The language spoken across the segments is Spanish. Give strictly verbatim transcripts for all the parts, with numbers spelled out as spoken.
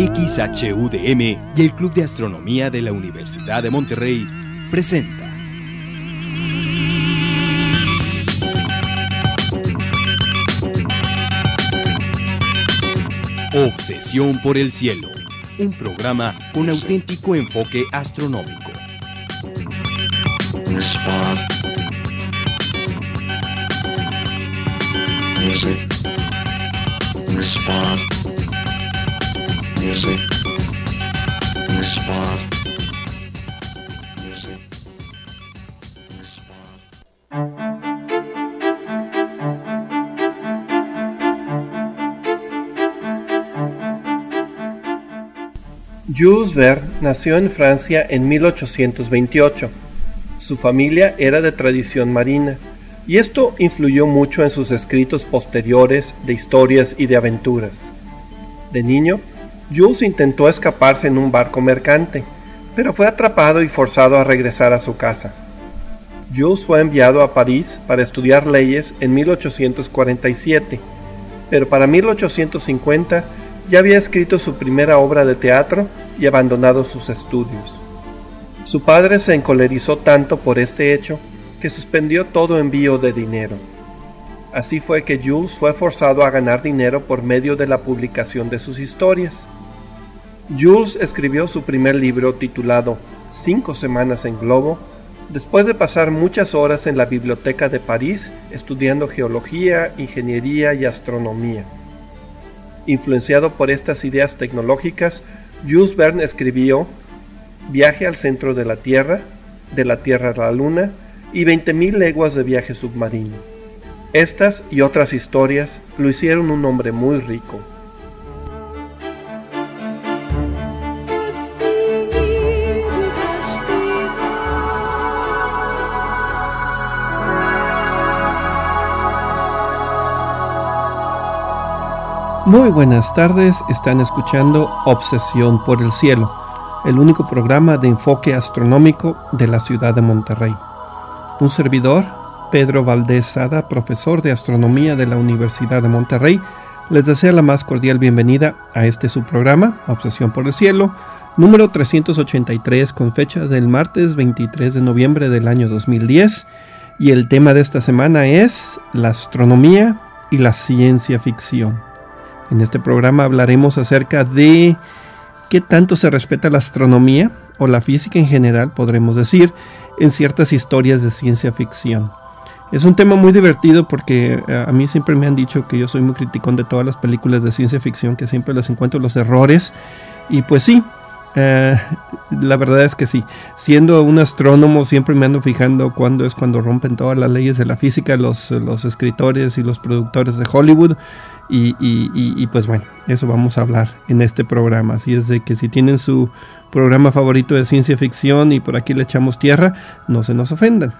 X H U D M y el Club de Astronomía de la Universidad de Monterrey presenta Obsesión por el Cielo, un programa con auténtico enfoque astronómico. Music. Response. Music. Response. Music. Response. Jules Verne nació en Francia en mil ochocientos veintiocho. Su familia era de tradición marina, y esto influyó mucho en sus escritos posteriores de historias y de aventuras. De niño, Jules intentó escaparse en un barco mercante, pero fue atrapado y forzado a regresar a su casa. Jules fue enviado a París para estudiar leyes en mil ochocientos cuarenta y siete, pero para mil ochocientos cincuenta ya había escrito su primera obra de teatro y abandonado sus estudios. Su padre se encolerizó tanto por este hecho que suspendió todo envío de dinero. Así fue que Jules fue forzado a ganar dinero por medio de la publicación de sus historias. Jules escribió su primer libro titulado Cinco semanas en globo, después de pasar muchas horas en la biblioteca de París estudiando geología, ingeniería y astronomía. Influenciado por estas ideas tecnológicas, Jules Verne escribió Viaje al centro de la Tierra, De la Tierra a la Luna y veinte mil leguas de viaje submarino. Estas y otras historias lo hicieron un hombre muy rico. Muy buenas tardes, están escuchando Obsesión por el Cielo, el único programa de enfoque astronómico de la ciudad de Monterrey. Un servidor, Pedro Valdés Sada, profesor de astronomía de la Universidad de Monterrey, les desea la más cordial bienvenida a este su programa, Obsesión por el Cielo, número trescientos ochenta y tres, con fecha del martes veintitrés de noviembre del año dos mil diez, y el tema de esta semana es la astronomía y la ciencia ficción. En este programa hablaremos acerca de qué tanto se respeta la astronomía, o la física en general, podremos decir, en ciertas historias de ciencia ficción. Es un tema muy divertido porque a mí siempre me han dicho que yo soy muy criticón de todas las películas de ciencia ficción, que siempre les encuentro los errores, y pues sí, uh, la verdad es que sí. Siendo un astrónomo siempre me ando fijando cuándo es cuando rompen todas las leyes de la física los, los escritores y los productores de Hollywood. Y, y, y, y pues bueno, eso vamos a hablar en este programa. Así es de que si tienen su programa favorito de ciencia ficción y por aquí le echamos tierra, no se nos ofendan.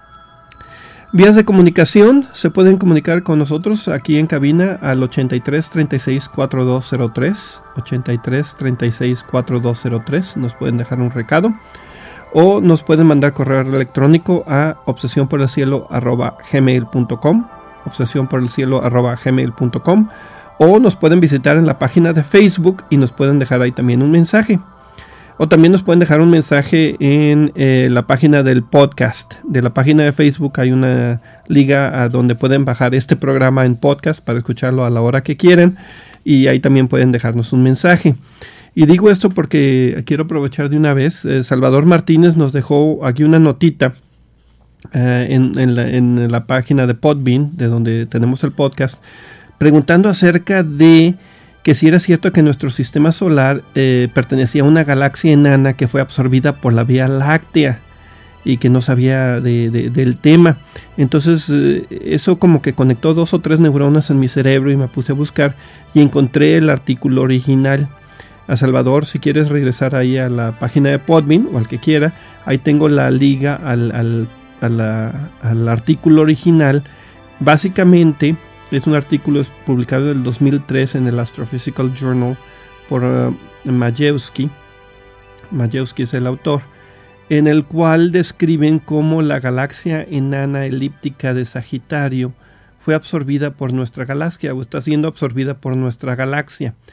Vías de comunicación, se pueden comunicar con nosotros aquí en cabina al ochenta y tres, treinta y seis, cuarenta y dos cero tres, ochenta y tres, treinta y seis, cuarenta y dos cero tres, nos pueden dejar un recado o nos pueden mandar correo electrónico a obsesión por el cielo arroba gmail punto com, obsesión por el cielo arroba gmail punto com, o nos pueden visitar en la página de Facebook y nos pueden dejar ahí también un mensaje, o también nos pueden dejar un mensaje en eh, la página del podcast. De la página de Facebook hay una liga a donde pueden bajar este programa en podcast para escucharlo a la hora que quieran, y ahí también pueden dejarnos un mensaje. Y digo esto porque quiero aprovechar de una vez. eh, Salvador Martínez nos dejó aquí una notita Uh, en, en, la, en la página de Podbean, de donde tenemos el podcast, preguntando acerca de que si era cierto que nuestro sistema solar eh, pertenecía a una galaxia enana que fue absorbida por la Vía Láctea y que no sabía de, de, del tema. Entonces eh, eso como que conectó dos o tres neuronas en mi cerebro y me puse a buscar y encontré el artículo original. A Salvador, si quieres regresar ahí a la página de Podbean o al que quiera, ahí tengo la liga al, al A la, al artículo original. Básicamente es un artículo publicado en el dos mil tres en el Astrophysical Journal por uh, Majewski. Majewski es el autor, en el cual describen cómo la galaxia enana elíptica de Sagitario fue absorbida por nuestra galaxia o está siendo absorbida por nuestra galaxia.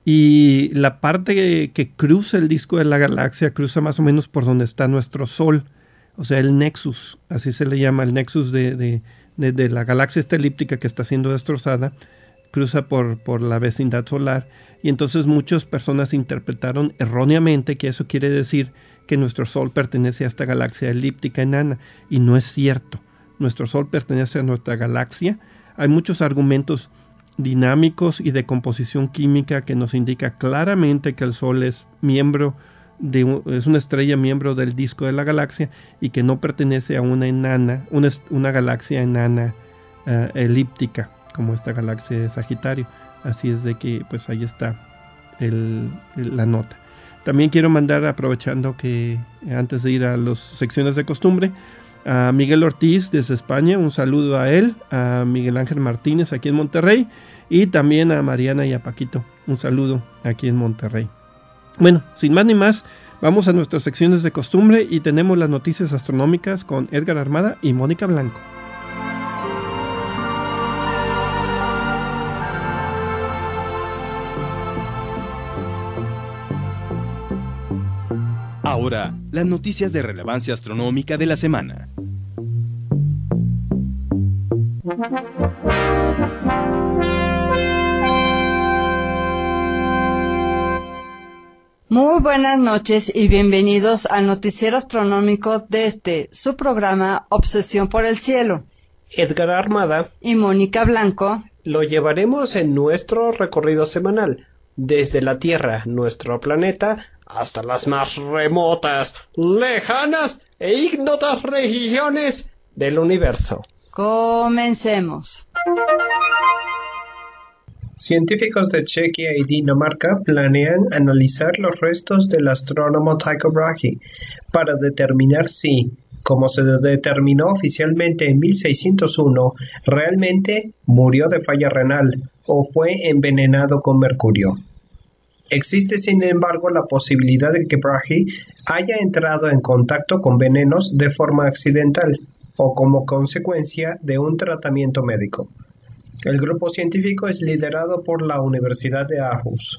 Y la parte que, que cruza el disco de la galaxia cruza más o menos por donde está nuestro Sol, o sea, el nexus, así se le llama, el nexus de, de, de, de la galaxia esta elíptica que está siendo destrozada, cruza por, por la vecindad solar. Y entonces muchas personas interpretaron erróneamente que eso quiere decir que nuestro Sol pertenece a esta galaxia elíptica enana, y no es cierto. Nuestro Sol pertenece a nuestra galaxia. Hay muchos argumentos dinámicos y de composición química que nos indica claramente que el Sol es miembro de un, es una estrella miembro del disco de la galaxia y que no pertenece a una enana, una, una galaxia enana uh, elíptica como esta galaxia de Sagitario. Así es de que pues ahí está el, el, la nota. También quiero mandar, aprovechando que antes de ir a las secciones de costumbre, a Miguel Ortiz desde España, un saludo a él, a Miguel Ángel Martínez aquí en Monterrey, y también a Mariana y a Paquito, un saludo aquí en Monterrey. Bueno, sin más ni más, vamos a nuestras secciones de costumbre y tenemos las noticias astronómicas con Edgar Armada y Mónica Blanco. Ahora, las noticias de relevancia astronómica de la semana. Muy buenas noches y bienvenidos al noticiero astronómico de este, su programa Obsesión por el Cielo. Edgar Armada y Mónica Blanco lo llevaremos en nuestro recorrido semanal, desde la Tierra, nuestro planeta, hasta las más remotas, lejanas e ignotas regiones del universo. Comencemos. Científicos de Chequia y Dinamarca planean analizar los restos del astrónomo Tycho Brahe para determinar si, como se determinó oficialmente en mil seiscientos uno, realmente murió de falla renal o fue envenenado con mercurio. Existe, sin embargo, la posibilidad de que Brahe haya entrado en contacto con venenos de forma accidental o como consecuencia de un tratamiento médico. El grupo científico es liderado por la Universidad de Aarhus.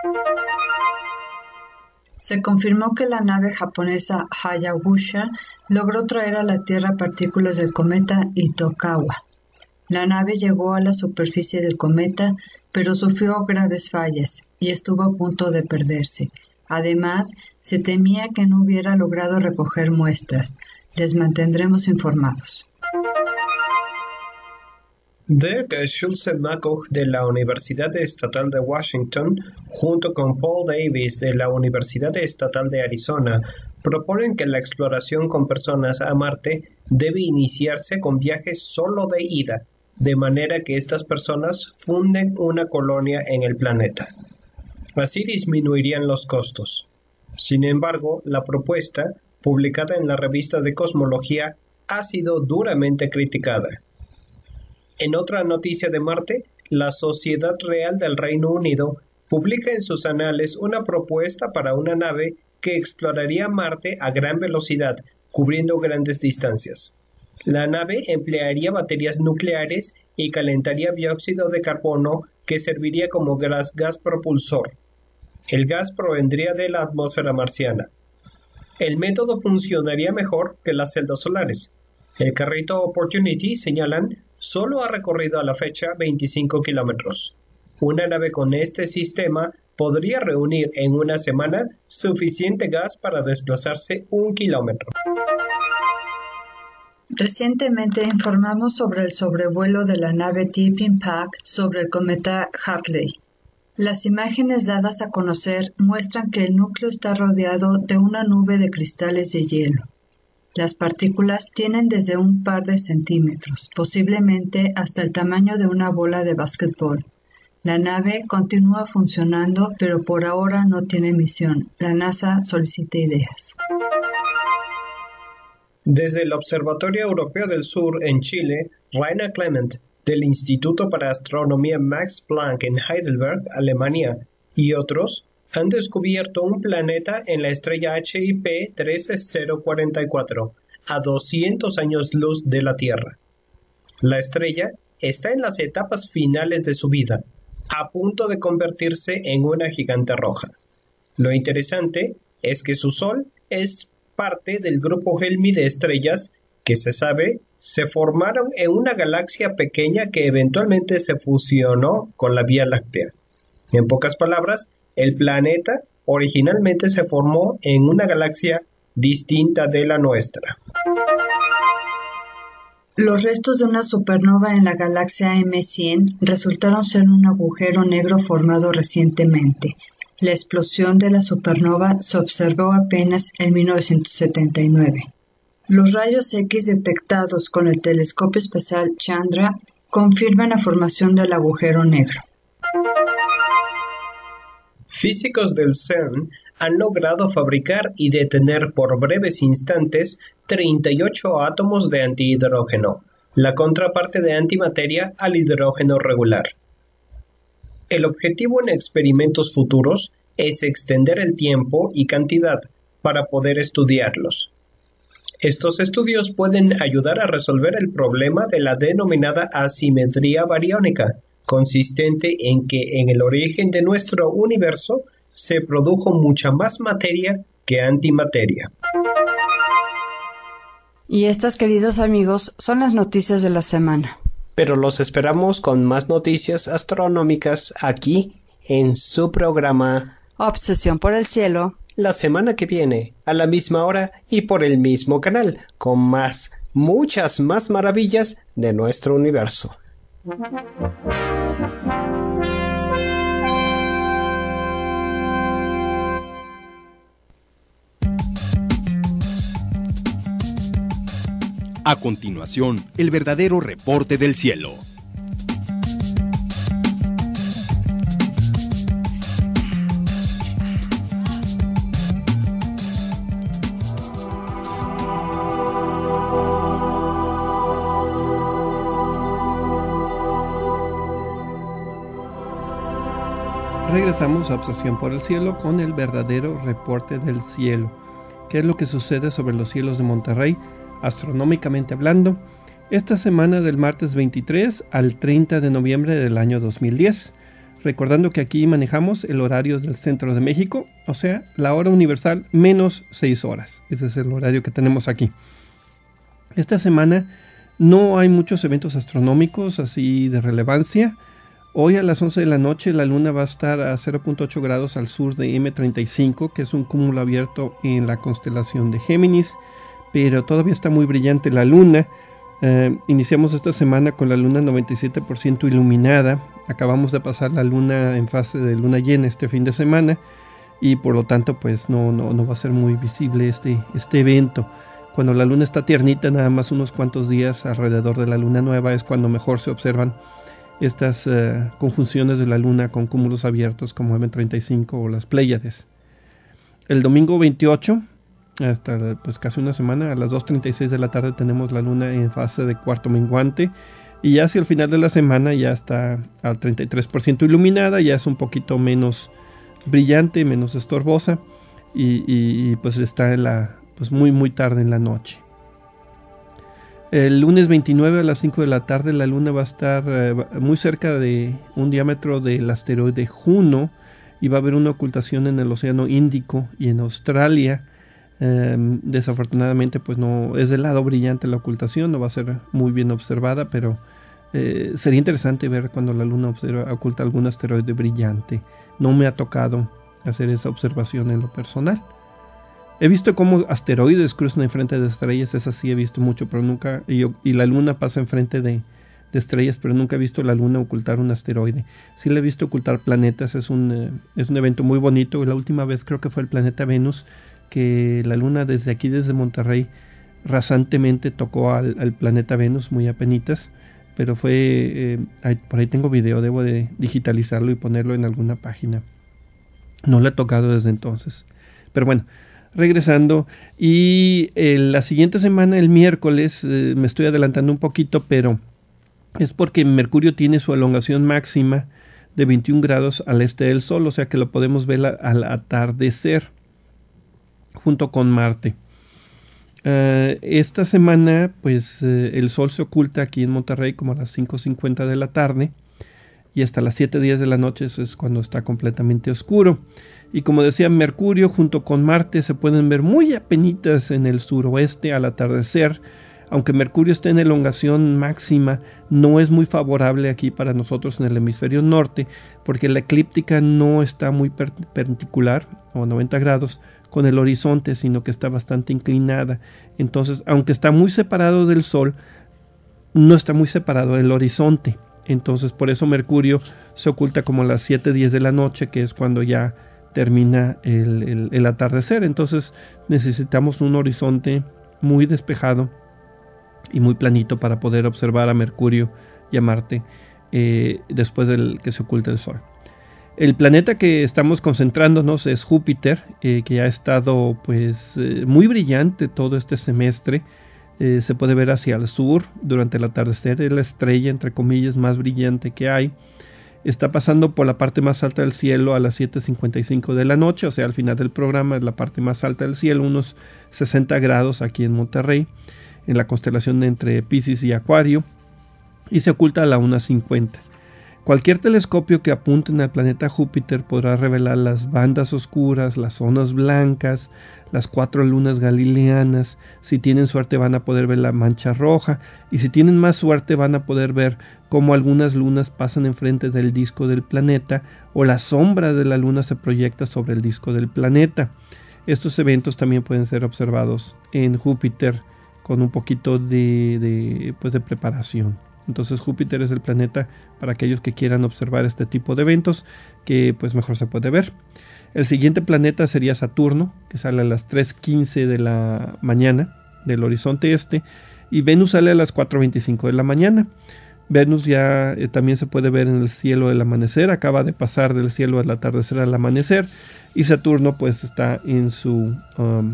Se confirmó que la nave japonesa Hayabusa logró traer a la Tierra partículas del cometa Itokawa. La nave llegó a la superficie del cometa, pero sufrió graves fallas y estuvo a punto de perderse. Además, se temía que no hubiera logrado recoger muestras. Les mantendremos informados. Dirk Schulze-Makoch de la Universidad Estatal de Washington, junto con Paul Davis de la Universidad Estatal de Arizona, proponen que la exploración con personas a Marte debe iniciarse con viajes solo de ida, de manera que estas personas funden una colonia en el planeta. Así disminuirían los costos. Sin embargo, la propuesta, publicada en la revista de Cosmología, ha sido duramente criticada. En otra noticia de Marte, la Sociedad Real del Reino Unido publica en sus anales una propuesta para una nave que exploraría Marte a gran velocidad, cubriendo grandes distancias. La nave emplearía baterías nucleares y calentaría dióxido de carbono que serviría como gas, gas propulsor. El gas provendría de la atmósfera marciana. El método funcionaría mejor que las celdas solares. El carrito Opportunity, señalan, solo ha recorrido a la fecha veinticinco kilómetros. Una nave con este sistema podría reunir en una semana suficiente gas para desplazarse un kilómetro. Recientemente informamos sobre el sobrevuelo de la nave Deep Impact sobre el cometa Hartley. Las imágenes dadas a conocer muestran que el núcleo está rodeado de una nube de cristales de hielo. Las partículas tienen desde un par de centímetros, posiblemente hasta el tamaño de una bola de básquetbol. La nave continúa funcionando, pero por ahora no tiene misión. La NASA solicita ideas. Desde el Observatorio Europeo del Sur en Chile, Raina Clement, del Instituto para Astronomía Max Planck en Heidelberg, Alemania, y otros, han descubierto un planeta en la estrella H I P trece cero cuarenta y cuatro, a doscientos años luz de la Tierra. La estrella está en las etapas finales de su vida, a punto de convertirse en una gigante roja. Lo interesante es que su Sol es parte del grupo Helmi de estrellas que se sabe se formaron en una galaxia pequeña que eventualmente se fusionó con la Vía Láctea. En pocas palabras, el planeta originalmente se formó en una galaxia distinta de la nuestra. Los restos de una supernova en la galaxia M cien resultaron ser un agujero negro formado recientemente. La explosión de la supernova se observó apenas en mil novecientos setenta y nueve. Los rayos X detectados con el telescopio espacial Chandra confirman la formación del agujero negro. Físicos del CERN han logrado fabricar y detener por breves instantes treinta y ocho átomos de antihidrógeno, la contraparte de antimateria al hidrógeno regular. El objetivo en experimentos futuros es extender el tiempo y cantidad para poder estudiarlos. Estos estudios pueden ayudar a resolver el problema de la denominada asimetría bariónica, consistente en que en el origen de nuestro universo se produjo mucha más materia que antimateria. Y estas, queridos amigos, son las noticias de la semana. Pero los esperamos con más noticias astronómicas aquí en su programa Obsesión por el Cielo, la semana que viene, a la misma hora y por el mismo canal, con más, muchas más maravillas de nuestro universo. A continuación, el verdadero reporte del cielo. Regresamos a Obsesión por el Cielo con el verdadero reporte del cielo. ¿Qué es lo que sucede sobre los cielos de Monterrey, astronómicamente hablando, esta semana del martes veintitrés al treinta de noviembre del año dos mil diez? Recordando que aquí manejamos el horario del centro de México, o sea, la hora universal menos seis horas. Ese es el horario que tenemos aquí. Esta semana no hay muchos eventos astronómicos así de relevancia. Hoy a las once de la noche la luna va a estar a cero punto ocho grados al sur de eme treinta y cinco, que es un cúmulo abierto en la constelación de Géminis, pero todavía está muy brillante la luna. Eh, iniciamos esta semana con la luna noventa y siete por ciento iluminada. Acabamos de pasar la luna en fase de luna llena este fin de semana y por lo tanto pues no, no, no va a ser muy visible este, este evento. Cuando la luna está tiernita, nada más unos cuantos días alrededor de la luna nueva, es cuando mejor se observan estas uh, conjunciones de la luna con cúmulos abiertos como eme treinta y cinco o las Pléyades. El domingo veintiocho, hasta pues casi una semana, a las dos treinta y seis de la tarde tenemos la luna en fase de cuarto menguante y ya hacia el final de la semana ya está al treinta y tres por ciento iluminada, ya es un poquito menos brillante, menos estorbosa y, y, y pues está en la, pues muy muy tarde en la noche. El lunes veintinueve a las cinco de la tarde la luna va a estar eh, muy cerca de un diámetro del asteroide Juno y va a haber una ocultación en el océano Índico y en Australia. Eh, desafortunadamente pues no es del lado brillante la ocultación, no va a ser muy bien observada, pero eh, sería interesante ver cuando la luna observa, oculta algún asteroide brillante. No me ha tocado hacer esa observación en lo personal. He visto cómo asteroides cruzan enfrente de estrellas, esa sí he visto mucho, pero nunca, y, y la luna pasa enfrente de, de estrellas, pero nunca he visto la luna ocultar un asteroide. Sí la he visto ocultar planetas, es un, eh, es un evento muy bonito. La última vez creo que fue el planeta Venus, que la luna desde aquí, desde Monterrey, rasantemente tocó al, al planeta Venus, muy apenitas, pero fue, eh, ahí, por ahí tengo video, debo de digitalizarlo y ponerlo en alguna página. No lo he tocado desde entonces, pero bueno. Regresando, y eh, la siguiente semana, el miércoles, eh, me estoy adelantando un poquito, pero es porque Mercurio tiene su elongación máxima de veintiún grados al este del Sol, o sea que lo podemos ver a, al atardecer junto con Marte. Uh, esta semana, pues eh, el Sol se oculta aquí en Monterrey como a las cinco cincuenta de la tarde. y hasta las siete diez de la noche es cuando está completamente oscuro. Y como decía, Mercurio junto con Marte se pueden ver muy apenitas en el suroeste al atardecer. Aunque Mercurio esté en elongación máxima, no es muy favorable aquí para nosotros en el hemisferio norte, porque la eclíptica no está muy per perpendicular, o a noventa grados, con el horizonte, sino que está bastante inclinada. Entonces, aunque está muy separado del Sol, no está muy separado del horizonte. Entonces, por eso Mercurio se oculta como a las siete diez de la noche, que es cuando ya termina el, el, el atardecer. Entonces, necesitamos un horizonte muy despejado y muy planito para poder observar a Mercurio y a Marte eh, después del que se oculta el Sol. El planeta que estamos concentrándonos es Júpiter, eh, que ha estado pues eh, muy brillante todo este semestre. Eh, se puede ver hacia el sur durante el atardecer, es la estrella entre comillas más brillante que hay. Está pasando por la parte más alta del cielo a las siete cincuenta y cinco de la noche, o sea, al final del programa es la parte más alta del cielo, unos sesenta grados aquí en Monterrey, en la constelación entre Piscis y Acuario, y se oculta a la una cincuenta. Cualquier telescopio que apunte al planeta Júpiter podrá revelar las bandas oscuras, las zonas blancas, las cuatro lunas galileanas. Si tienen suerte van a poder ver la mancha roja, y si tienen más suerte van a poder ver cómo algunas lunas pasan enfrente del disco del planeta, o la sombra de la luna se proyecta sobre el disco del planeta. Estos eventos también pueden ser observados en Júpiter con un poquito de, de, pues de preparación. Entonces Júpiter es el planeta para aquellos que quieran observar este tipo de eventos, que pues mejor se puede ver. El siguiente planeta sería Saturno, que sale a las tres quince de la mañana del horizonte este, y Venus sale a las cuatro veinticinco de la mañana. Venus ya eh, también se puede ver en el cielo del amanecer, acaba de pasar del cielo del atardecer al amanecer, y Saturno pues está en su um,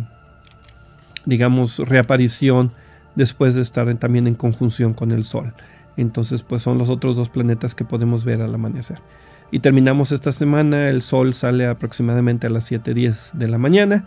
digamos reaparición después de estar en, también en conjunción con el Sol. Entonces pues son los otros dos planetas que podemos ver al amanecer. Y terminamos esta semana, el Sol sale aproximadamente a las siete diez de la mañana,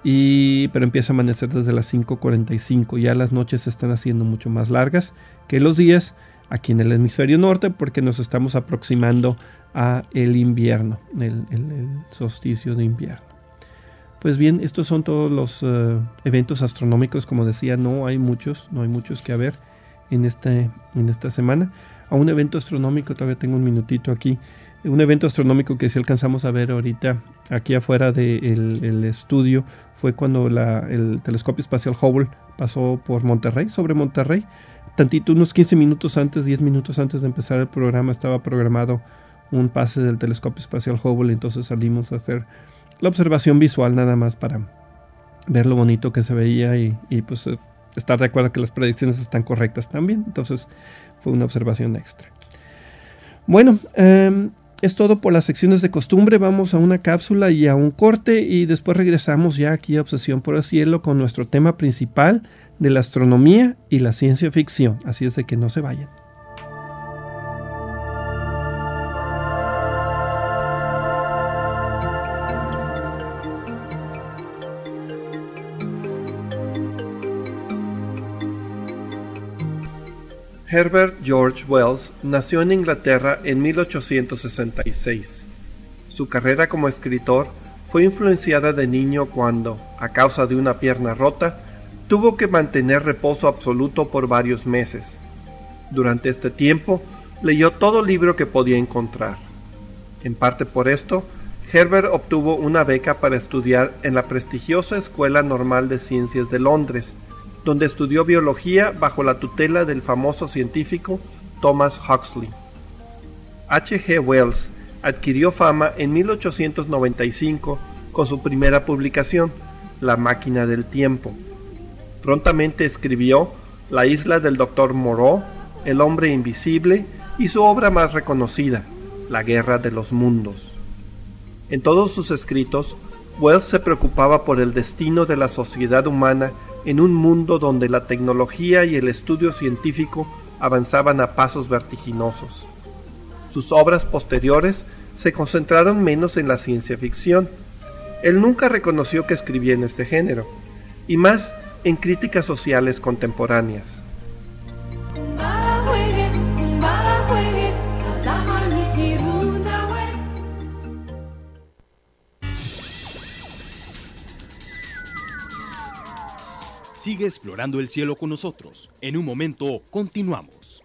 y, pero empieza a amanecer desde las cinco cuarenta y cinco. Ya las noches se están haciendo mucho más largas que los días aquí en el hemisferio norte, porque nos estamos aproximando a el invierno, el, el, el solsticio de invierno. Pues bien, estos son todos los uh, eventos astronómicos. Como decía, no hay muchos, no hay muchos que haber en, este, en esta semana. A un evento astronómico, todavía tengo un minutito aquí, un evento astronómico que sí alcanzamos a ver ahorita aquí afuera del el estudio, fue cuando la, el telescopio espacial Hubble pasó por Monterrey, sobre Monterrey, tantito, unos quince minutos antes, diez minutos antes de empezar el programa, estaba programado un pase del telescopio espacial Hubble, entonces salimos a hacer la observación visual nada más para ver lo bonito que se veía y, y pues estar de acuerdo que las predicciones están correctas también. Entonces fue una observación extra. Bueno, eh, es todo por las secciones de costumbre. Vamos a una cápsula y a un corte, y después regresamos ya aquí a Obsesión por el Cielo con nuestro tema principal de la astronomía y la ciencia ficción. Así es de que no se vayan. Herbert George Wells nació en Inglaterra en mil ochocientos sesenta y seis. Su carrera como escritor fue influenciada de niño cuando, a causa de una pierna rota, tuvo que mantener reposo absoluto por varios meses. Durante este tiempo, leyó todo libro que podía encontrar. En parte por esto, Herbert obtuvo una beca para estudiar en la prestigiosa Escuela Normal de Ciencias de Londres, donde estudió biología bajo la tutela del famoso científico Thomas Huxley. H G Wells adquirió fama en mil ochocientos noventa y cinco con su primera publicación, La máquina del tiempo. Prontamente escribió La isla del doctor Moreau, El hombre invisible y su obra más reconocida, La guerra de los mundos. En todos sus escritos, Wells se preocupaba por el destino de la sociedad humana en un mundo donde la tecnología y el estudio científico avanzaban a pasos vertiginosos. Sus obras posteriores se concentraron menos en la ciencia ficción. Él nunca reconoció que escribía en este género, y más en críticas sociales contemporáneas. Sigue explorando el cielo con nosotros. En un momento, continuamos.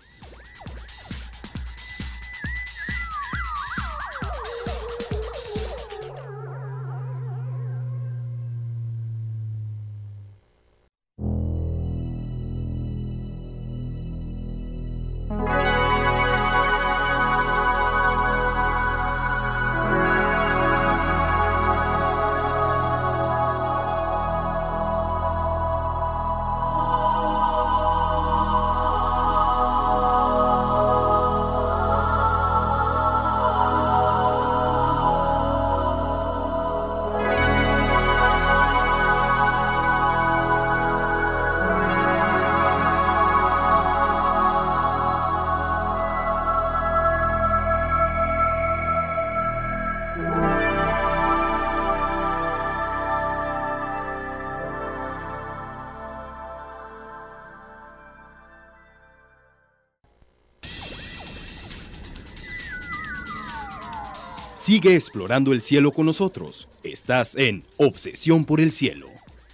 Sigue explorando el cielo con nosotros. Estás en Obsesión por el Cielo.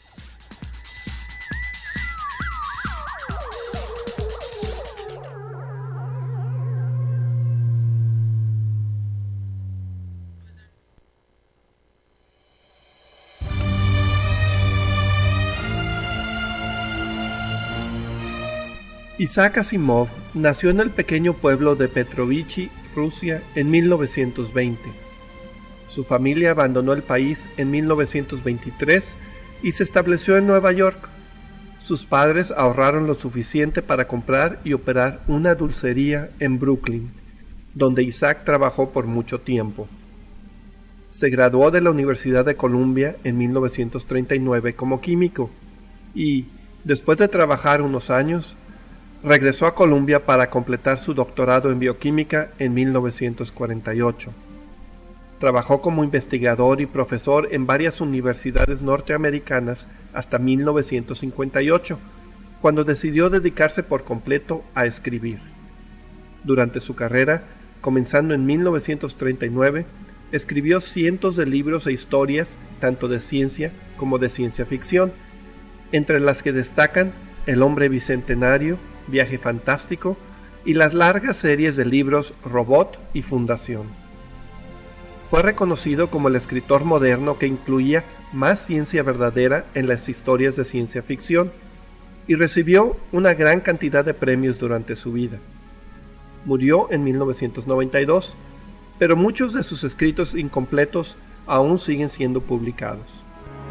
Isaac Asimov nació en el pequeño pueblo de Petrovichy, Rusia, en mil novecientos veinte. Su familia abandonó el país en mil novecientos veintitrés y se estableció en Nueva York. Sus padres ahorraron lo suficiente para comprar y operar una dulcería en Brooklyn, donde Isaac trabajó por mucho tiempo. Se graduó de la Universidad de Columbia en mil novecientos treinta y nueve como químico y, después de trabajar unos años, regresó a Columbia para completar su doctorado en bioquímica en mil novecientos cuarenta y ocho. Trabajó como investigador y profesor en varias universidades norteamericanas hasta mil novecientos cincuenta y ocho, cuando decidió dedicarse por completo a escribir. Durante su carrera, comenzando en mil novecientos treinta y nueve, escribió cientos de libros e historias, tanto de ciencia como de ciencia ficción, entre las que destacan El hombre bicentenario, Viaje fantástico y las largas series de libros Robot y Fundación. Fue reconocido como el escritor moderno que incluía más ciencia verdadera en las historias de ciencia ficción y recibió una gran cantidad de premios durante su vida. Murió en mil novecientos noventa y dos, pero muchos de sus escritos incompletos aún siguen siendo publicados.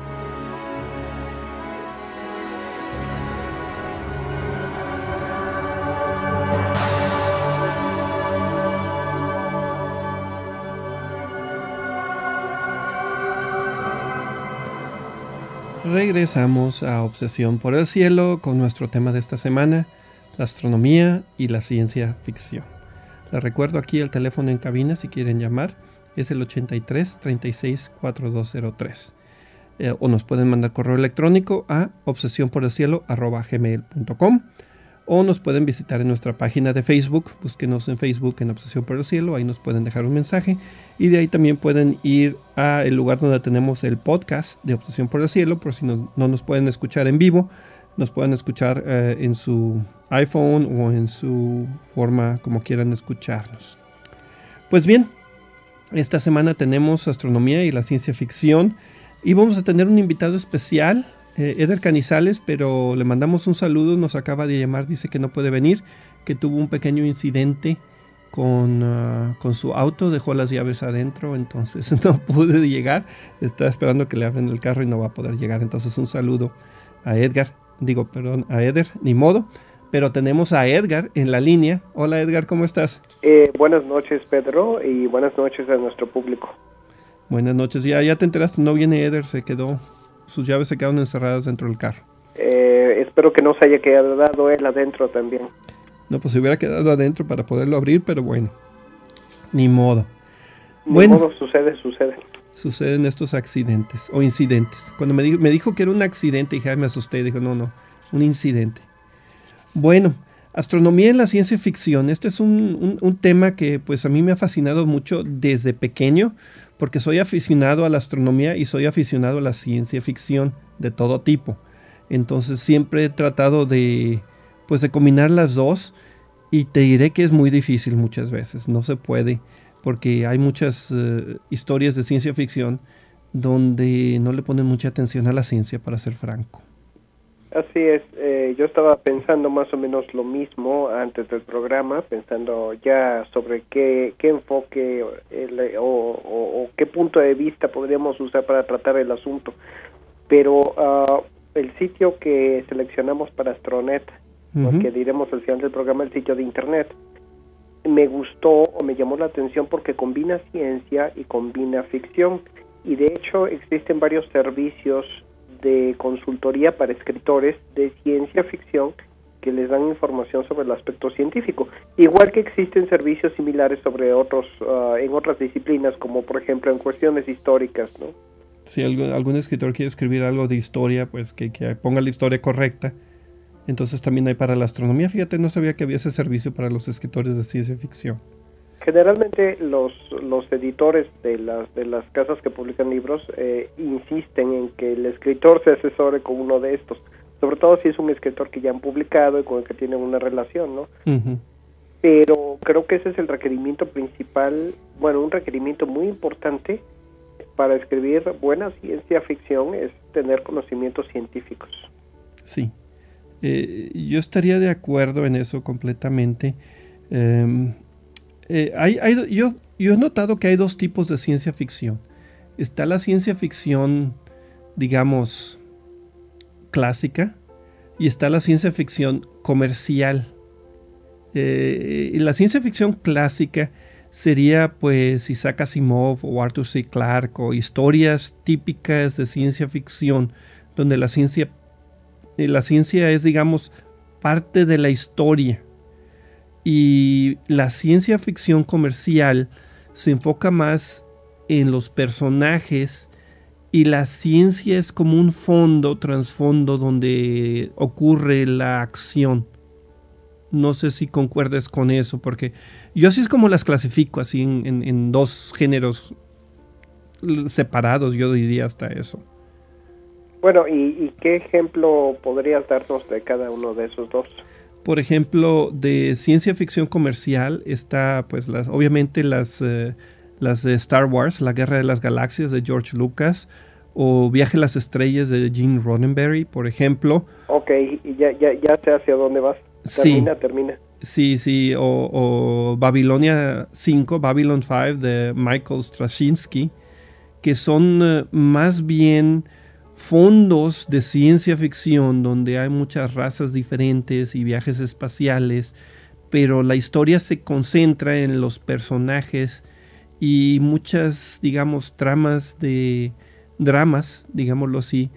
Regresamos a Obsesión por el Cielo con nuestro tema de esta semana, la astronomía y la ciencia ficción. Les recuerdo aquí el teléfono en cabina si quieren llamar, es el ochenta y tres, treinta y seis, cuarenta y dos cero tres. Eh, o nos pueden mandar correo electrónico a obsesión por el cielo arroba gmail punto com o nos pueden visitar en nuestra página de Facebook, búsquenos en Facebook en Obsesión por el Cielo, ahí nos pueden dejar un mensaje y de ahí también pueden ir al lugar donde tenemos el podcast de Obsesión por el Cielo, por si no, no nos pueden escuchar en vivo, nos pueden escuchar eh, en su iPhone o en su forma como quieran escucharnos. Pues bien, esta semana tenemos astronomía y la ciencia ficción y vamos a tener un invitado especial, Eh, Eder Canizales, pero le mandamos un saludo, nos acaba de llamar, dice que no puede venir, que tuvo un pequeño incidente con, uh, con su auto, dejó las llaves adentro, entonces no pudo llegar, está esperando que le abran el carro y no va a poder llegar, entonces un saludo a Edgar, digo, perdón, a Eder, ni modo, pero tenemos a Edgar en la línea. Hola Edgar, ¿cómo estás? Eh, buenas noches Pedro y buenas noches a nuestro público. Buenas noches, ya, ya te enteraste, no viene Eder, se quedó... Sus llaves se quedaron encerradas dentro del carro. Eh, espero que no se haya quedado él adentro también. No, pues se hubiera quedado adentro para poderlo abrir, pero bueno. Ni modo. Ni bueno, modo, sucede, sucede. Suceden estos accidentes o incidentes. Cuando me dijo, me dijo que era un accidente, dije, me asusté. Dijo, no, no, un incidente. Bueno, astronomía en la ciencia ficción. Este es un, un, un tema que pues a mí me ha fascinado mucho desde pequeño, porque soy aficionado a la astronomía y soy aficionado a la ciencia ficción de todo tipo. Entonces siempre he tratado de, pues de combinar las dos, y te diré que es muy difícil muchas veces, no se puede, porque hay muchas uh, historias de ciencia ficción donde no le ponen mucha atención a la ciencia, para ser franco. Así es, eh, yo estaba pensando más o menos lo mismo antes del programa, pensando ya sobre qué, qué enfoque el, o, o, o qué punto de vista podríamos usar para tratar el asunto, pero uh, el sitio que seleccionamos para Astronet, uh-huh. que diremos al final del programa, el sitio de internet, me gustó o me llamó la atención porque combina ciencia y combina ficción, y de hecho existen varios servicios de consultoría para escritores de ciencia ficción que les dan información sobre el aspecto científico, igual que existen servicios similares sobre otros uh, en otras disciplinas, como por ejemplo en cuestiones históricas, ¿no? Si algún, algún escritor quiere escribir algo de historia, pues que, que ponga la historia correcta. Entonces también hay para la astronomía. Fíjate, no sabía que había ese servicio para los escritores de ciencia ficción. Generalmente los los editores de las de las casas que publican libros eh, insisten en que el escritor se asesore con uno de estos, sobre todo si es un escritor que ya han publicado y con el que tienen una relación, ¿no? Uh-huh. Pero creo que ese es el requerimiento principal, bueno, un requerimiento muy importante para escribir buena ciencia ficción, es tener conocimientos científicos. Sí, eh, yo estaría de acuerdo en eso completamente. Eh, Eh, hay, hay, yo, yo he notado que hay dos tipos de ciencia ficción. Está la ciencia ficción, digamos, clásica, y está la ciencia ficción comercial. Eh, la ciencia ficción clásica sería pues Isaac Asimov o Arthur C. Clarke, o historias típicas de ciencia ficción donde la ciencia, eh, la ciencia es, digamos, parte de la historia. Y la ciencia ficción comercial se enfoca más en los personajes, y la ciencia es como un fondo, trasfondo, donde ocurre la acción. No sé si concuerdes con eso, porque yo así es como las clasifico, así en, en, en dos géneros separados, yo diría hasta eso. Bueno, ¿y, y qué ejemplo podrías darnos de cada uno de esos dos? Por ejemplo, de ciencia ficción comercial está, pues, las, obviamente las, eh, las de Star Wars, La Guerra de las Galaxias de George Lucas, o Viaje a las Estrellas de Gene Roddenberry, por ejemplo. Ok, y ya, ya, ya sé hacia dónde vas. Termina, sí, termina. Sí, sí, o, o Babilonia cinco, Babylon cinco de Michael Straczynski, que son uh, más bien fondos de ciencia ficción donde hay muchas razas diferentes y viajes espaciales, pero la historia se concentra en los personajes y muchas, digamos, tramas de dramas, digámoslo así,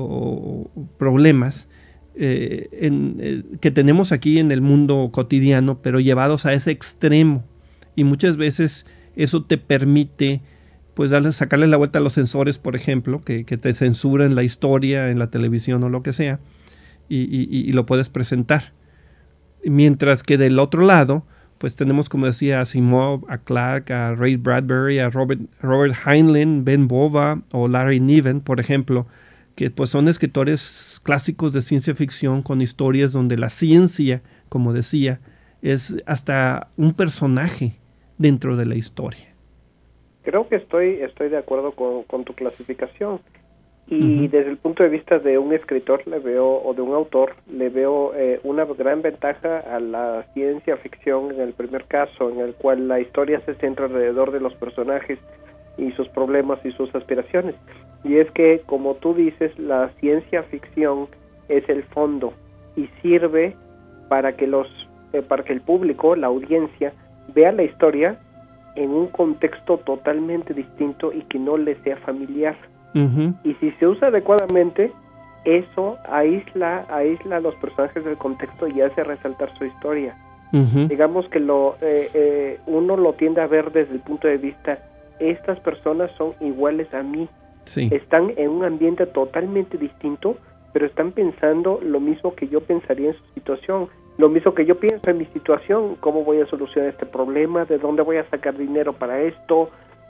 o, o problemas eh, en, eh, que tenemos aquí en el mundo cotidiano, pero llevados a ese extremo, y muchas veces eso te permite pues darle, sacarle la vuelta a los censores, por ejemplo, que, que te censuran la historia en la televisión o lo que sea, y, y, y lo puedes presentar. Mientras que del otro lado, pues tenemos, como decía, a Asimov, a Clarke, a Ray Bradbury, a Robert, Robert Heinlein, Ben Bova o Larry Niven, por ejemplo, que pues son escritores clásicos de ciencia ficción con historias donde la ciencia, como decía, es hasta un personaje dentro de la historia. Creo que estoy estoy de acuerdo con, con tu clasificación, y uh-huh. desde el punto de vista de un escritor le veo, o de un autor, le veo eh, una gran ventaja a la ciencia ficción en el primer caso, en el cual la historia se centra alrededor de los personajes y sus problemas y sus aspiraciones, y es que, como tú dices, la ciencia ficción es el fondo y sirve para que los eh, para que el público, la audiencia, vea la historia en un contexto totalmente distinto y que no le sea familiar. Uh-huh. Y si se usa adecuadamente, eso aísla, aísla a los personajes del contexto y hace resaltar su historia. Uh-huh. Digamos que lo eh, eh, uno lo tiende a ver desde el punto de vista, estas personas son iguales a mí. Sí. Están en un ambiente totalmente distinto, pero están pensando lo mismo que yo pensaría en su situación. Lo mismo que yo pienso en mi situación, cómo voy a solucionar este problema, de dónde voy a sacar dinero para esto.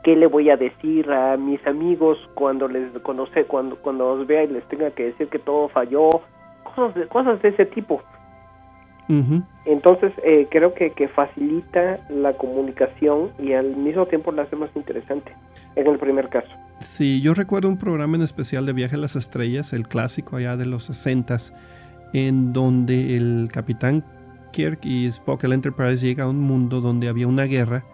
¿qué le voy a decir a mis amigos cuando les conoce, cuando cuando los vea y les tenga que decir que todo falló? Cosas de, cosas de ese tipo. Uh-huh. Entonces, eh, creo que, que facilita la comunicación y al mismo tiempo la hace más interesante, en el primer caso. Sí, yo recuerdo un programa en especial de Viaje a las Estrellas, el clásico allá de los sesentas, en donde el capitán Kirk y Spock, el Enterprise, llega a un mundo donde había una guerra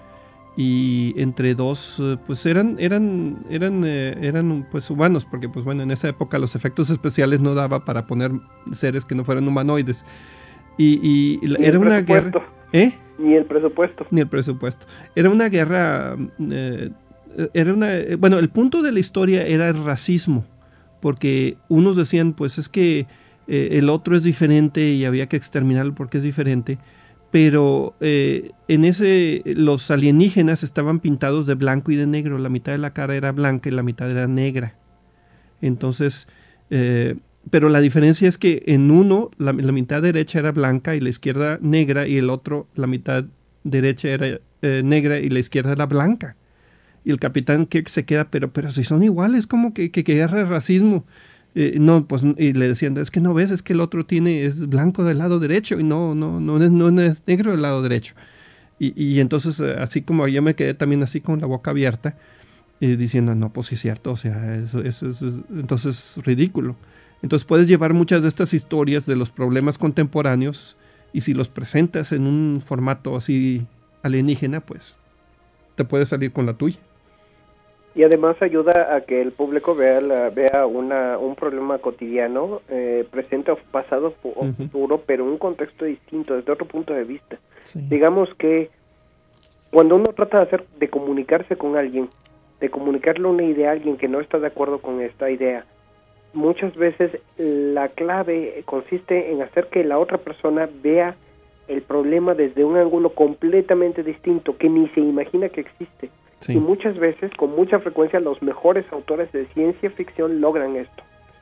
y entre dos, pues eran eran eran eh, eran pues humanos, porque pues bueno, en esa época los efectos especiales no daba para poner seres que no fueran humanoides. Y, y Ni era el una guerra, ¿eh? Ni el presupuesto. Ni el presupuesto. Era una guerra, eh, era una, bueno, el punto de la historia era el racismo, porque unos decían, pues es que eh, el otro es diferente y había que exterminarlo porque es diferente, pero eh, en ese, los alienígenas estaban pintados de blanco y de negro, la mitad de la cara era blanca y la mitad era negra. Entonces, eh, pero la diferencia es que en uno la, la mitad derecha era blanca y la izquierda negra, y el otro la mitad derecha era eh, negra y la izquierda era blanca. Y el capitán Kirk se queda, pero pero si son iguales, ¿cómo que, que, que guerra de racismo? Eh, no, pues, y le decían, es que no ves, es que el otro tiene, es blanco del lado derecho y no, no, no, es, no es negro del lado derecho. Y, y entonces, así como yo me quedé también así con la boca abierta, eh, diciendo, no, pues sí es cierto, o sea, eso, eso, eso es, entonces es ridículo. Entonces puedes llevar muchas de estas historias de los problemas contemporáneos y si los presentas en un formato así alienígena, pues te puedes salir con la tuya. Y además ayuda a que el público vea la, vea una un problema cotidiano, eh, presente o pasado o uh-huh. futuro, pero en un contexto distinto, desde otro punto de vista. Sí. Digamos que cuando uno trata de hacer de comunicarse con alguien, de comunicarle una idea a alguien que no está de acuerdo con esta idea, muchas veces la clave consiste en hacer que la otra persona vea el problema desde un ángulo completamente distinto, que ni se imagina que existe. Sí. Y muchas veces, con mucha frecuencia, los mejores autores de ciencia ficción logran esto.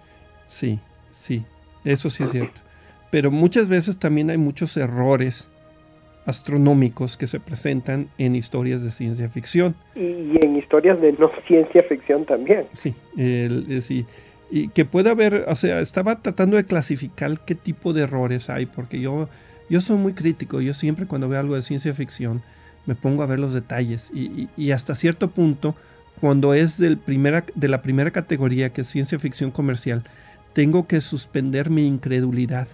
Sí, sí, eso sí es cierto. Pero muchas veces también hay muchos errores astronómicos que se presentan en historias de ciencia ficción. Y en historias de no ciencia ficción también. Sí, el, sí. Y que pueda haber, o sea, estaba tratando de clasificar qué tipo de errores hay, porque yo, yo soy muy crítico, yo siempre cuando veo algo de ciencia ficción me pongo a ver los detalles y, y, y hasta cierto punto, cuando es del primera, de la primera categoría, que es ciencia ficción comercial, tengo que suspender mi incredulidad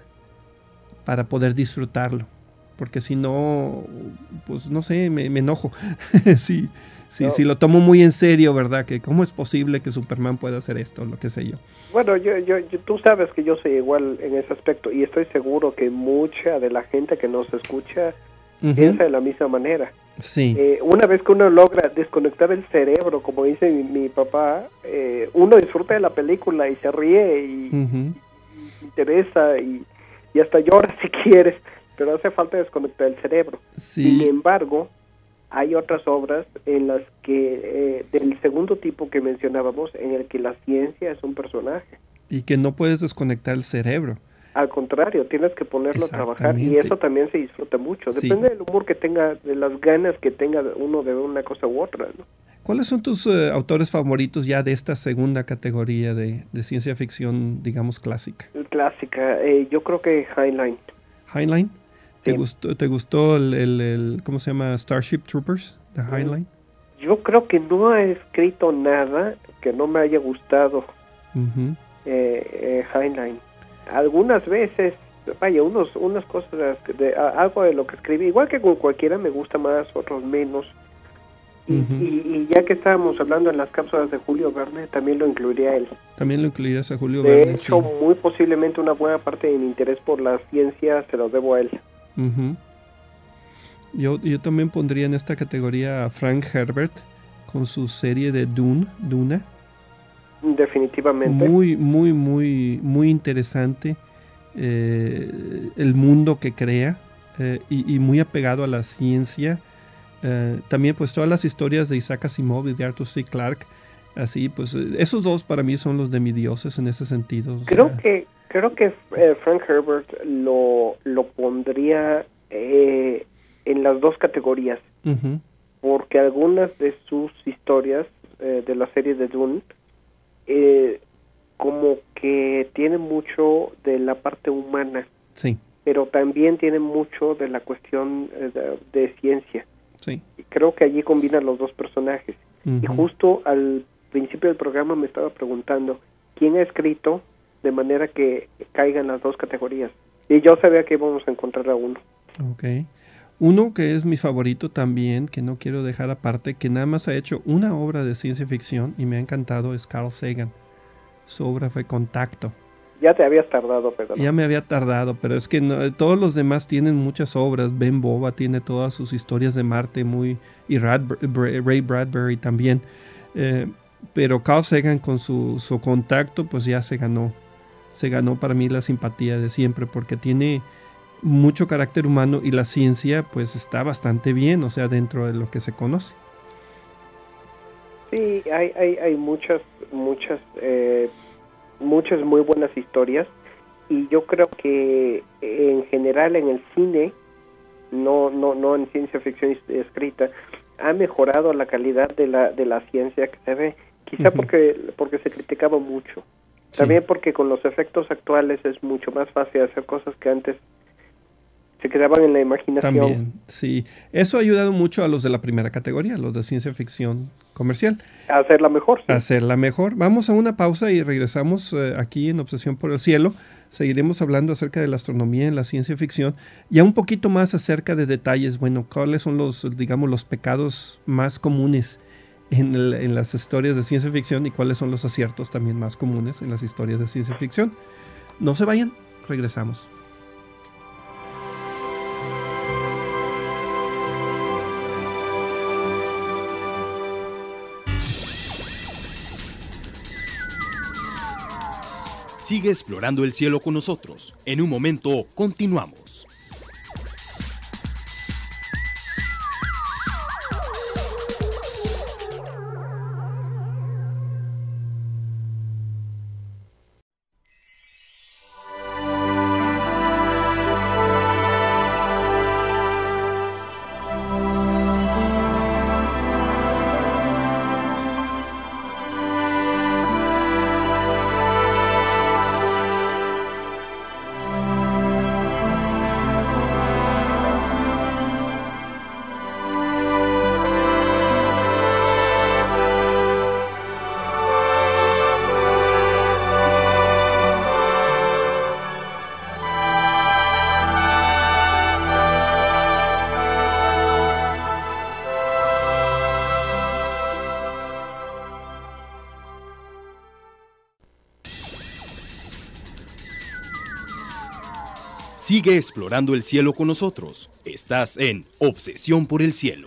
para poder disfrutarlo, porque si no, pues no sé, me, me enojo. sí. Sí, no. sí, lo tomo muy en serio, ¿verdad? Que cómo es posible que Superman pueda hacer esto, lo que sé yo. Bueno, yo, yo, yo, tú sabes que yo soy igual en ese aspecto y estoy seguro que mucha de la gente que nos escucha uh-huh. piensa de la misma manera. Sí. Eh, una vez que uno logra desconectar el cerebro, como dice mi, mi papá, eh, uno disfruta de la película y se ríe y, uh-huh. y se interesa y, y hasta llora si quieres, pero hace falta desconectar el cerebro. Sí. Sin embargo, hay otras obras en las que, eh, del segundo tipo que mencionábamos, en el que la ciencia es un personaje. Y que no puedes desconectar el cerebro. Al contrario, tienes que ponerlo a trabajar y eso también se disfruta mucho. Depende sí. del humor que tenga, de las ganas que tenga uno de ver una cosa u otra, ¿no? ¿Cuáles son tus uh, autores favoritos ya de esta segunda categoría de, de ciencia ficción, digamos, clásica? Clásica, eh, yo creo que Heinlein. ¿Heinlein? ¿Te, sí. gustó, ¿Te gustó el, el, el, ¿cómo se llama? Starship Troopers, de Heinlein? Yo creo que no ha escrito nada que no me haya gustado uh-huh. eh, eh, Heinlein. Algunas veces, vaya, unos, unas cosas, de, algo de lo que escribí, igual que con cualquiera me gusta más, otros menos. Y, uh-huh. y, y ya que estábamos hablando en las cápsulas de Julio Verne, también lo incluiría él. También lo incluirías a Julio de Verne. De hecho, sí. muy posiblemente una buena parte de mi interés por la ciencia se lo debo a él. Uh-huh. Yo, yo también pondría en esta categoría a Frank Herbert con su serie de Dune, Duna. Definitivamente. Muy, muy, muy, muy interesante eh, el mundo que crea eh, y, y muy apegado a la ciencia. Eh, también pues todas las historias de Isaac Asimov y de Arthur C. Clarke, así pues esos dos para mí son los de mi dioses en ese sentido. Creo sea, que creo que eh, Frank Herbert lo, lo pondría eh, en las dos categorías. Uh-huh. porque algunas de sus historias eh, de la serie de Dune eh, como que tienen mucho de la parte humana, sí, pero también tienen mucho de la cuestión eh, de, de ciencia. sí. Y creo que allí combinan los dos personajes. Uh-huh. Y justo al principio del programa me estaba preguntando quién ha escrito de manera que caigan las dos categorías. Y yo sabía que íbamos a encontrar a uno. Ok. Uno que es mi favorito también, que no quiero dejar aparte, que nada más ha hecho una obra de ciencia ficción y me ha encantado, es Carl Sagan. Su obra fue Contacto. Ya te habías tardado, Pedro. Ya me había tardado, pero es que no, todos los demás tienen muchas obras. Ben Bova tiene todas sus historias de Marte muy y Rad, Ray Bradbury también. Eh, pero Carl Sagan con su, su Contacto pues ya se ganó. Se ganó para mí la simpatía de siempre porque tiene mucho carácter humano y la ciencia pues está bastante bien, o sea, dentro de lo que se conoce. Sí, hay, hay, hay muchas, muchas, eh, muchas muy buenas historias y yo creo que en general en el cine, no, no, no en ciencia ficción escrita, ha mejorado la calidad de la, de la ciencia que se ve, quizá uh-huh. porque, porque se criticaba mucho, sí. También porque con los efectos actuales es mucho más fácil hacer cosas que antes se quedaban en la imaginación. También, sí. Eso ha ayudado mucho a los de la primera categoría, los de ciencia ficción comercial. A hacerla mejor, sí. A hacerla mejor. Vamos a una pausa y regresamos eh, aquí en Obsesión por el Cielo. Seguiremos hablando acerca de la astronomía en la ciencia ficción, ya un poquito más acerca de detalles, bueno, cuáles son los, digamos, los pecados más comunes en, el, en las historias de ciencia ficción y cuáles son los aciertos también más comunes en las historias de ciencia ficción. No se vayan, regresamos. Sigue explorando el cielo con nosotros. En un momento, continuamos. Sigue explorando el cielo con nosotros. Estás en Obsesión por el Cielo.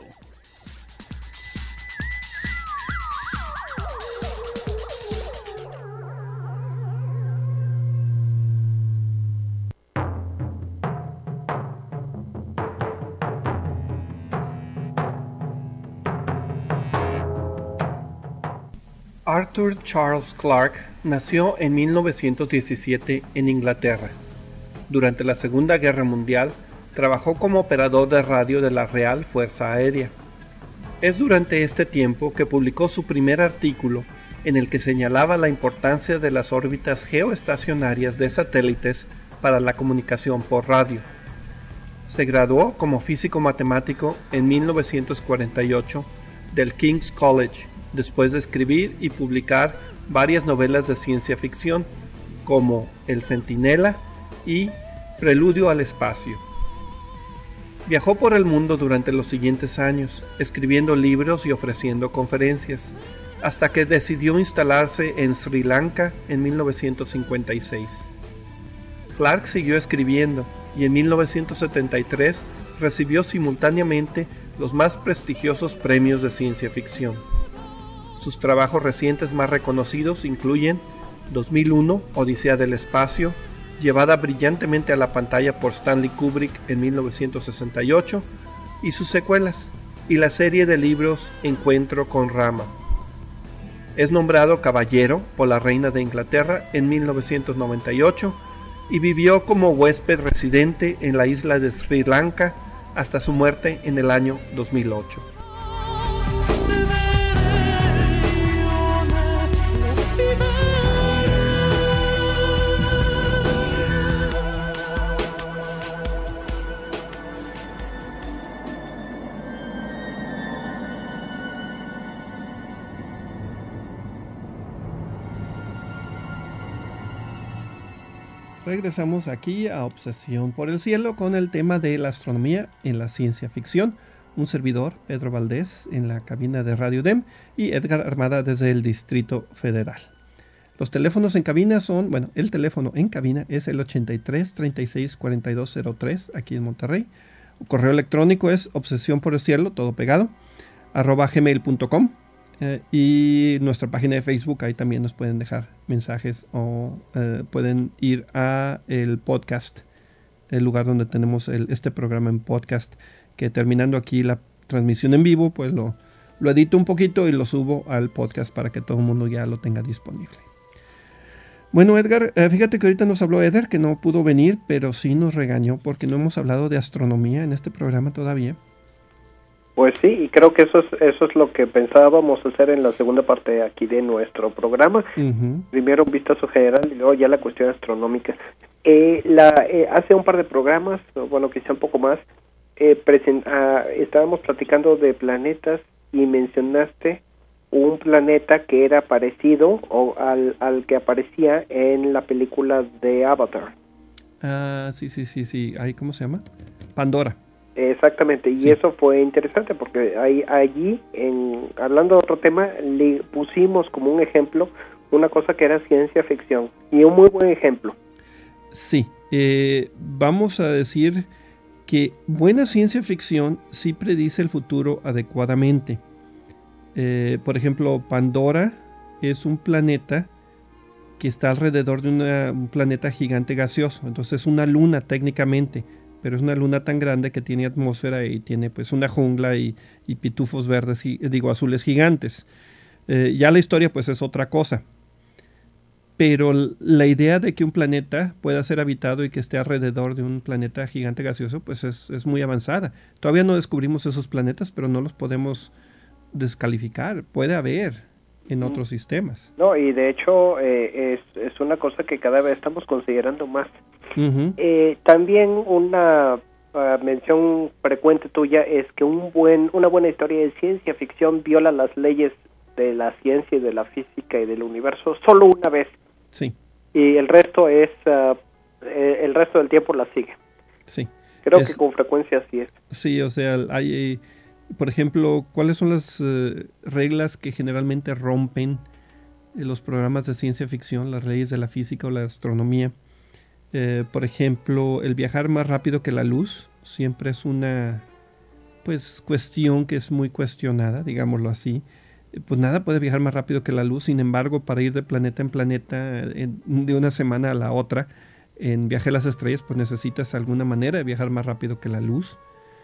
Arthur Charles Clarke nació en mil novecientos diecisiete en Inglaterra. Durante la Segunda Guerra Mundial, trabajó como operador de radio de la Real Fuerza Aérea. Es durante este tiempo que publicó su primer artículo en el que señalaba la importancia de las órbitas geoestacionarias de satélites para la comunicación por radio. Se graduó como físico matemático en mil novecientos cuarenta y ocho del King's College, después de escribir y publicar varias novelas de ciencia ficción, como El Centinela y Preludio al Espacio. Viajó por el mundo durante los siguientes años, escribiendo libros y ofreciendo conferencias, hasta que decidió instalarse en Sri Lanka en mil novecientos cincuenta y seis. Clarke siguió escribiendo y en mil novecientos setenta y tres recibió simultáneamente los más prestigiosos premios de ciencia ficción. Sus trabajos recientes más reconocidos incluyen dos mil uno, Odisea del Espacio, llevada brillantemente a la pantalla por Stanley Kubrick en mil novecientos sesenta y ocho, y sus secuelas, y la serie de libros Encuentro con Rama. Es nombrado caballero por la reina de Inglaterra en mil novecientos noventa y ocho y vivió como huésped residente en la isla de Sri Lanka hasta su muerte en el año dos mil ocho. Regresamos aquí a Obsesión por el Cielo con el tema de la astronomía en la ciencia ficción. Un servidor, Pedro Valdés, en la cabina de Radio D E M y Edgar Armada desde el Distrito Federal. Los teléfonos en cabina son, bueno, el teléfono en cabina es el ochenta y tres, treinta y seis, cuarenta y dos cero tres aquí en Monterrey. El correo electrónico es obsesión por el cielo, todo pegado, arroba gmail punto com. Eh, y nuestra página de Facebook, ahí también nos pueden dejar mensajes o eh, pueden ir a el podcast, el lugar donde tenemos el, este programa en podcast, que terminando aquí la transmisión en vivo, pues lo, lo edito un poquito y lo subo al podcast para que todo el mundo ya lo tenga disponible. Bueno, Edgar, eh, fíjate que ahorita nos habló Eder, que no pudo venir, pero sí nos regañó porque no hemos hablado de astronomía en este programa todavía. Pues sí, y creo que eso es eso es lo que pensábamos hacer en la segunda parte aquí de nuestro programa. Uh-huh. Primero un vistazo general y luego ya la cuestión astronómica. Eh, la eh, hace un par de programas, bueno, quizá un poco más, eh, present, uh, estábamos platicando de planetas y mencionaste un planeta que era parecido o al, al que aparecía en la película de Avatar. Ah, sí, sí, sí, sí. ¿Ahí cómo se llama? Pandora. Exactamente, y sí. Eso fue interesante porque ahí, allí, en, hablando de otro tema, le pusimos como un ejemplo una cosa que era ciencia ficción, y un muy buen ejemplo. Sí, eh, vamos a decir que buena ciencia ficción sí predice el futuro adecuadamente. Eh, por ejemplo, Pandora es un planeta que está alrededor de una, un planeta gigante gaseoso, entonces es una luna técnicamente, pero es una luna tan grande que tiene atmósfera y tiene pues una jungla y, y pitufos verdes, y, digo azules gigantes. Eh, ya la historia pues es otra cosa, pero la idea de que un planeta pueda ser habitado y que esté alrededor de un planeta gigante gaseoso pues es, es muy avanzada. Todavía no descubrimos esos planetas, pero no los podemos descalificar, puede haber en otros sistemas. No, y de hecho eh, es, es una cosa que cada vez estamos considerando más. Uh-huh. Eh, también una uh, mención frecuente tuya es que un buen, una buena historia de ciencia ficción viola las leyes de la ciencia y de la física y del universo solo una vez. Sí. Y el resto es uh, el resto del tiempo la sigue. Sí. Creo es, que con frecuencia así es. Sí, o sea, hay, por ejemplo, ¿cuáles son las uh, reglas que generalmente rompen los programas de ciencia ficción, las leyes de la física o la astronomía? Eh, por ejemplo, el viajar más rápido que la luz siempre es una pues cuestión que es muy cuestionada, digámoslo así. Eh, pues nada puede viajar más rápido que la luz, sin embargo, para ir de planeta en planeta, en, de una semana a la otra, en Viaje a las Estrellas, pues necesitas alguna manera de viajar más rápido que la luz.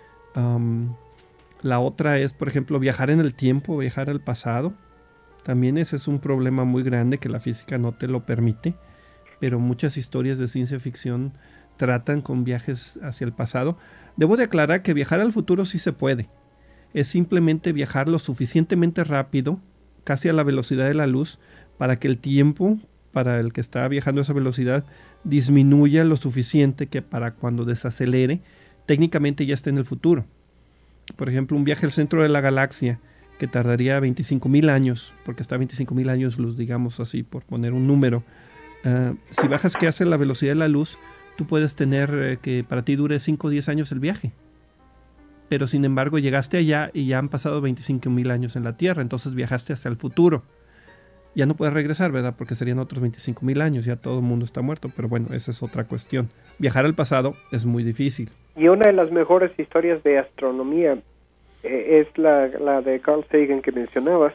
Um, la otra es, por ejemplo, viajar en el tiempo, viajar al pasado. También ese es un problema muy grande que la física no te lo permite, pero muchas historias de ciencia ficción tratan con viajes hacia el pasado. Debo de aclarar que viajar al futuro sí se puede. Es simplemente viajar lo suficientemente rápido, casi a la velocidad de la luz, para que el tiempo para el que está viajando a esa velocidad disminuya lo suficiente que para cuando desacelere, técnicamente ya esté en el futuro. Por ejemplo, un viaje al centro de la galaxia, que tardaría veinticinco mil años, porque está a veinticinco mil años luz, digamos así, por poner un número. Uh, si bajas que hace la velocidad de la luz, tú puedes tener eh, que para ti dure cinco o diez años el viaje. Pero sin embargo llegaste allá y ya han pasado veinticinco mil años en la Tierra, entonces viajaste hacia el futuro. Ya no puedes regresar, ¿verdad? Porque serían otros veinticinco mil años, ya todo el mundo está muerto, pero bueno, esa es otra cuestión. Viajar al pasado es muy difícil. Y una de las mejores historias de astronomía eh, es la, la de Carl Sagan que mencionabas,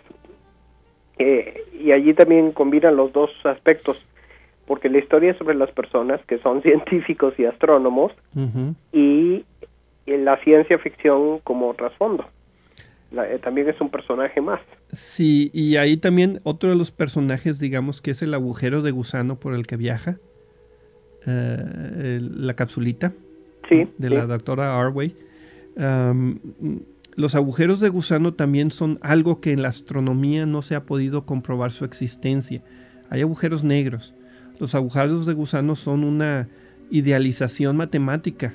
eh, y allí también combinan los dos aspectos, porque la historia es sobre las personas que son científicos y astrónomos, uh-huh. y, y la ciencia ficción como trasfondo. La, eh, también es un personaje más. Sí, y ahí también otro de los personajes, digamos, que es el agujero de gusano por el que viaja, uh, la capsulita, sí, de sí. la doctora Arway. Um, los agujeros de gusano también son algo que en la astronomía no se ha podido comprobar su existencia. Hay agujeros negros. Los agujeros de gusano son una idealización matemática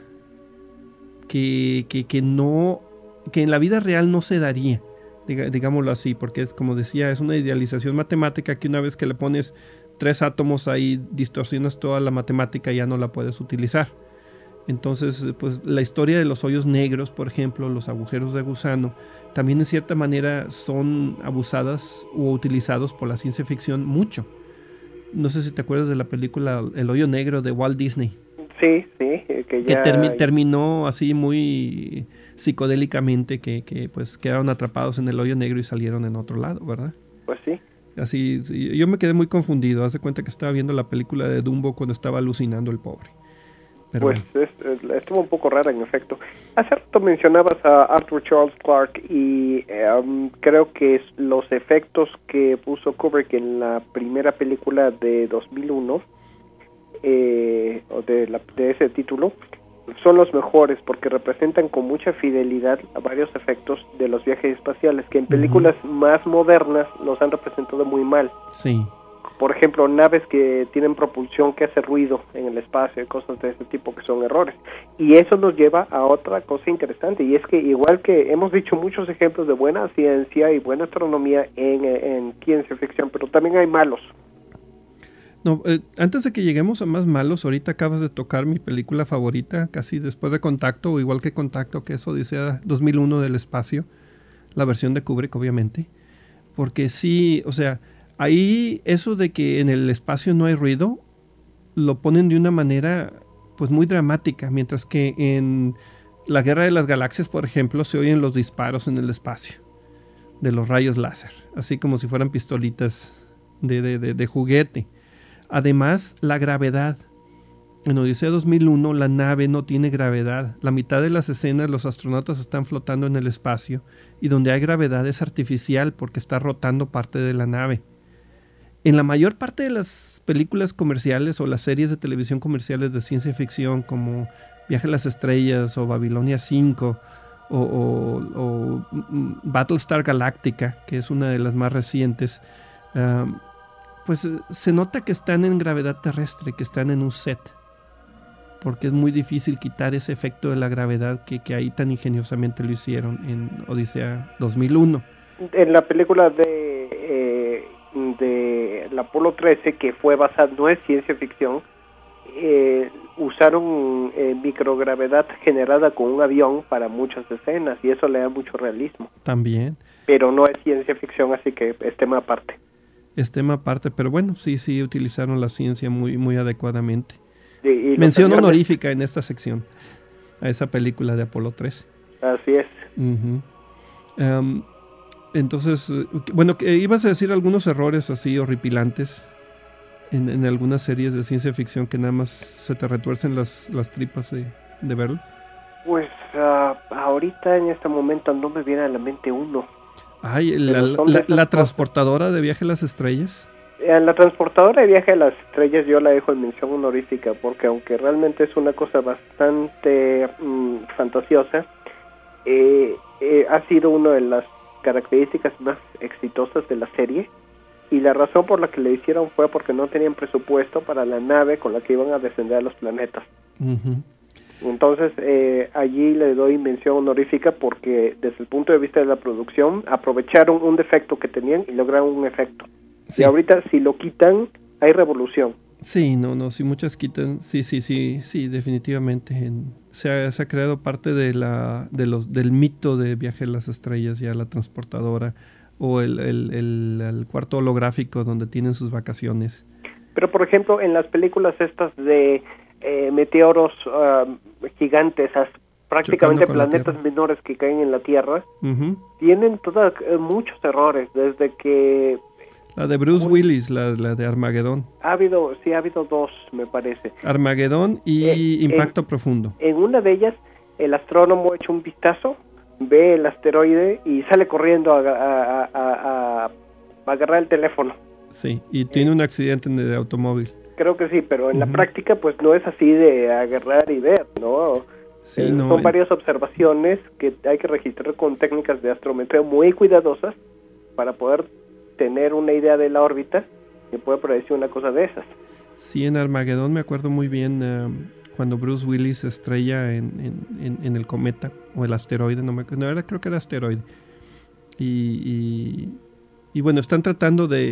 que, que, que, no, que en la vida real no se daría, digámoslo así, porque es como decía, es una idealización matemática que una vez que le pones tres átomos ahí distorsionas toda la matemática y ya no la puedes utilizar. Entonces, pues la historia de los hoyos negros, por ejemplo, los agujeros de gusano, también en cierta manera son abusadas o utilizados por la ciencia ficción mucho. No sé si te acuerdas de la película El hoyo negro de Walt Disney. Sí, sí, que ya... Que termi- terminó así muy psicodélicamente, que, que pues quedaron atrapados en el hoyo negro y salieron en otro lado, ¿verdad? Pues sí. Así, sí, yo me quedé muy confundido. Haz de cuenta que estaba viendo la película de Dumbo cuando estaba alucinando el pobre. Pero pues es, es, estuvo un poco rara, en efecto. Hace rato mencionabas a Arthur Charles Clarke y um, creo que los efectos que puso Kubrick en la primera película de dos mil uno, eh, o de, la, de ese título, son los mejores porque representan con mucha fidelidad a varios efectos de los viajes espaciales que en películas uh-huh. más modernas los han representado muy mal. Sí. Por ejemplo, naves que tienen propulsión que hace ruido en el espacio, cosas de ese tipo que son errores. Y eso nos lleva a otra cosa interesante, y es que igual que hemos dicho muchos ejemplos de buena ciencia y buena astronomía en, en ciencia ficción, pero también hay malos. No, eh, antes de que lleguemos a más malos, ahorita acabas de tocar mi película favorita, casi después de Contacto, o igual que Contacto, que es Odisea dos mil uno del espacio, la versión de Kubrick, obviamente, porque sí, o sea... Ahí eso de que en el espacio no hay ruido lo ponen de una manera pues muy dramática, mientras que en la Guerra de las Galaxias, por ejemplo, se oyen los disparos en el espacio de los rayos láser, así como si fueran pistolitas de, de, de, de juguete. Además, la gravedad. En Odisea dos mil uno la nave no tiene gravedad. La mitad de las escenas los astronautas están flotando en el espacio y donde hay gravedad es artificial porque está rotando parte de la nave. En la mayor parte de las películas comerciales o las series de televisión comerciales de ciencia ficción como Viaje a las Estrellas o Babilonia cinco o, o, o Battlestar Galactica, que es una de las más recientes, um, pues se nota que están en gravedad terrestre, que están en un set, porque es muy difícil quitar ese efecto de la gravedad que, que ahí tan ingeniosamente lo hicieron en Odisea dos mil uno. En la película de... Eh... de la Apolo trece, que fue basada, no es ciencia ficción, eh, usaron eh, microgravedad generada con un avión para muchas escenas y eso le da mucho realismo. También. Pero no es ciencia ficción, así que es tema aparte. Es tema aparte, pero bueno, sí, sí utilizaron la ciencia muy, muy adecuadamente. Y, y Mención aviones... honorífica en esta sección a esa película de Apolo trece. Así es. Uh-huh. Um, Entonces, bueno, ibas a decir algunos errores así horripilantes en, en algunas series de ciencia ficción que nada más se te retuercen las, las tripas de, de verlo. Pues uh, ahorita en este momento no me viene a la mente uno. Ay, la, la, la, la transportadora de Viaje a las Estrellas. En la transportadora de Viaje a las Estrellas yo la dejo en mención honorífica porque aunque realmente es una cosa bastante mmm, fantasiosa, eh, eh, ha sido una de las características más exitosas de la serie y la razón por la que le hicieron fue porque no tenían presupuesto para la nave con la que iban a descender a los planetas. Uh-huh. Entonces eh, allí le doy mención honorífica porque desde el punto de vista de la producción aprovecharon un defecto que tenían y lograron un efecto. Sí. Y ahorita si lo quitan hay revolución. Sí, no, no, si muchas quitan, sí, sí, sí, sí, definitivamente. En, se, ha, se ha creado parte de la, de los, del mito de Viaje a las Estrellas, ya la transportadora, o el, el, el, el cuarto holográfico donde tienen sus vacaciones. Pero, por ejemplo, en las películas estas de eh, meteoros uh, gigantes, prácticamente planetas menores que caen en la Tierra, uh-huh. tienen toda, eh, muchos errores, desde que... La de Bruce un, Willis, la, la de Armagedón. Ha habido, sí, ha habido dos, me parece. Armagedón y eh, Impacto en, Profundo. En una de ellas, el astrónomo echa un vistazo, ve el asteroide y sale corriendo a, a, a, a, a agarrar el teléfono. Sí, y tiene eh, un accidente en el automóvil. Creo que sí, pero en uh-huh. la práctica pues no es así de agarrar y ver, ¿no? Sí, eh, no son en... varias observaciones que hay que registrar con técnicas de astrometría muy cuidadosas para poder tener una idea de la órbita que puede predecir una cosa de esas. Sí, en Armagedón me acuerdo muy bien uh, cuando Bruce Willis se estrella en, en, en, en el cometa o el asteroide, no me no era, creo que era asteroide. Y, y, y bueno, están tratando de,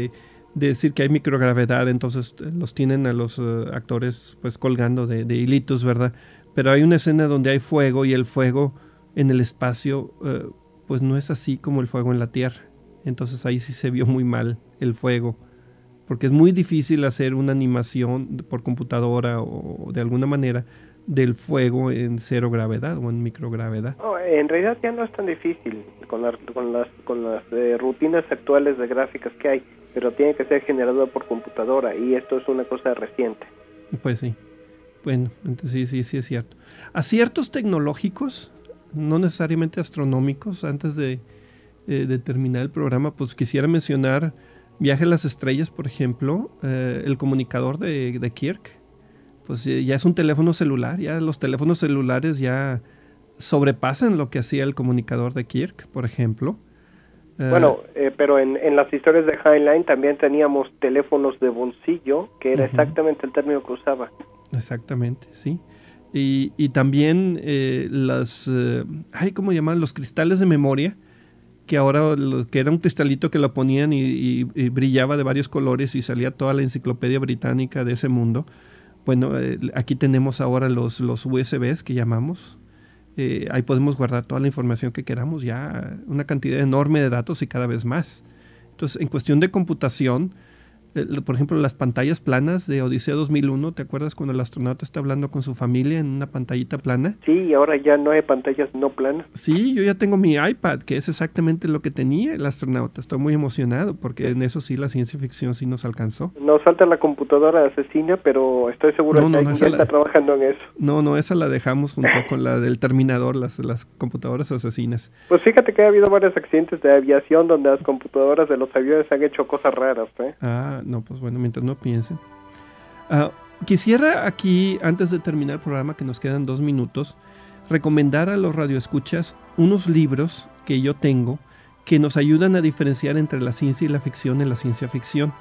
de decir que hay microgravedad, entonces los tienen a los uh, actores pues colgando de, de hilitos, ¿verdad? Pero hay una escena donde hay fuego y el fuego en el espacio uh, pues no es así como el fuego en la Tierra. Entonces ahí sí se vio muy mal el fuego, porque es muy difícil hacer una animación por computadora o de alguna manera del fuego en cero gravedad o en microgravedad. No, en realidad ya no es tan difícil con, la, con las, con las eh, rutinas actuales de gráficas que hay, pero tiene que ser generado por computadora y esto es una cosa reciente. Pues sí, bueno, entonces sí, sí, sí es cierto. Aciertos tecnológicos, no necesariamente astronómicos, antes de, eh, de terminar el programa, pues quisiera mencionar Viaje a las Estrellas, por ejemplo, eh, el comunicador de, de Kirk. Pues ya es un teléfono celular, ya los teléfonos celulares ya sobrepasan lo que hacía el comunicador de Kirk, por ejemplo. Bueno, eh, pero en, en las historias de Heinlein también teníamos teléfonos de bolsillo, que era uh-huh. exactamente el término que usaba. Exactamente, sí. Y, y también eh, las, eh, ay, ¿cómo llaman? Los cristales de memoria, que ahora lo, que era un cristalito que lo ponían y, y, y brillaba de varios colores y salía toda la enciclopedia británica de ese mundo. Bueno, eh, aquí tenemos ahora los, los U S Bs que llamamos. Eh, ahí podemos guardar toda la información que queramos, ya una cantidad enorme de datos y cada vez más. Entonces, en cuestión de computación, eh, por ejemplo, las pantallas planas de Odisea dos mil uno, ¿te acuerdas cuando el astronauta está hablando con su familia en una pantallita plana? Sí, ahora ya no hay pantallas no planas. Sí, yo ya tengo mi iPad, que es exactamente lo que tenía el astronauta. Estoy muy emocionado porque en eso sí la ciencia ficción sí nos alcanzó. Nos falta la computadora asesina, pero estoy seguro no, que no, alguien no, ya la... está trabajando en eso. No, no, esa la dejamos junto con la del Terminador, las, las computadoras asesinas. Pues fíjate que ha habido varios accidentes de aviación donde las computadoras de los aviones han hecho cosas raras, ¿eh? Ah, no, pues bueno, mientras no piensen. Uh, quisiera aquí, antes de terminar el programa, que nos quedan dos minutos, recomendar a los radioescuchas unos libros que yo tengo que nos ayudan a diferenciar entre la ciencia y la ficción en la ciencia ficción.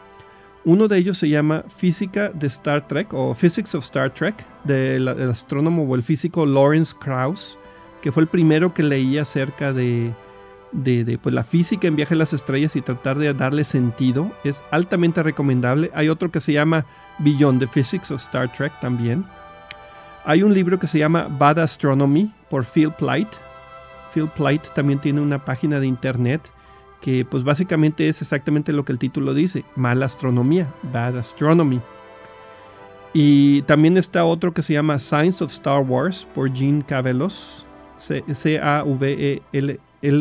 Uno de ellos se llama Física de Star Trek o Physics of Star Trek, del, del astrónomo o el físico Lawrence Krauss, que fue el primero que leí acerca de, de, de pues, la física en Viaje a las Estrellas y tratar de darle sentido. Es altamente recomendable. Hay otro que se llama Beyond the Physics of Star Trek también. Hay un libro que se llama Bad Astronomy por Phil Plait. Phil Plait también tiene una página de internet que pues básicamente es exactamente lo que el título dice, mala astronomía, Bad Astronomy. Y también está otro que se llama Science of Star Wars por Gene Cavelos, C A V E